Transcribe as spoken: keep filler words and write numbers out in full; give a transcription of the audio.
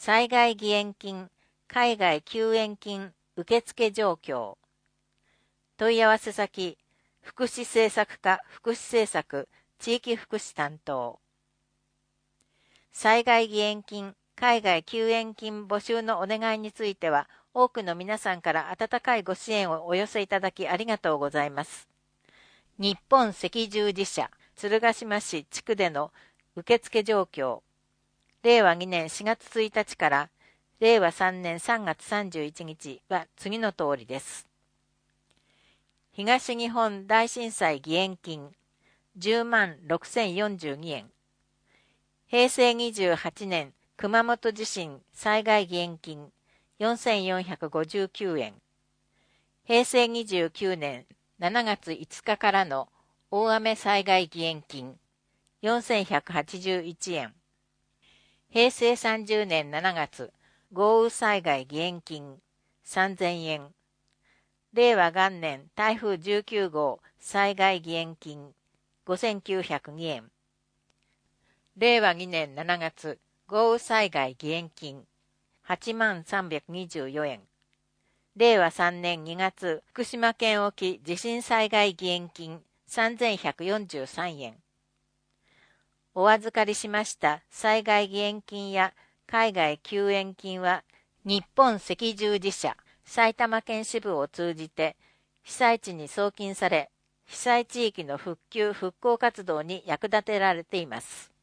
災害義援金、海外救援金受付状況。問い合わせ先、福祉政策課福祉政策地域福祉担当。災害義援金、海外救援金募集のお願いについては、多くの皆さんから温かいご支援をお寄せいただきありがとうございます。日本赤十字社鶴ヶ島市地区での受付状況。れいわにねんしがつついたちかられいわさんねんさんがつさんじゅういちにちは次の通りです。東日本大震災義援金じゅうまんろくせんよんじゅうにえん。へいせいにじゅうはちねん熊本地震災害義援金よんせんよんひゃくごじゅうきゅうえん。へいせいにじゅうきゅうねんしちがついつかからの大雨災害義援金よんせんひゃくはちじゅういちえん。へいせいさんじゅうねんしちがつ豪雨災害義援金さんぜんえん。れいわ元年台風じゅうきゅうごう災害義援金ごせんきゅうひゃくにえん。れいわにねんしちがつ豪雨災害義援金はちまんさんびゃくにじゅうよえん。れいわさんねんにがつ福島県沖地震災害義援金さんぜんひゃくよんじゅうさんえん。お預かりしました災害義援金や海外救援金は日本赤十字社埼玉県支部を通じて被災地に送金され、被災地域の復旧・復興活動に役立てられています。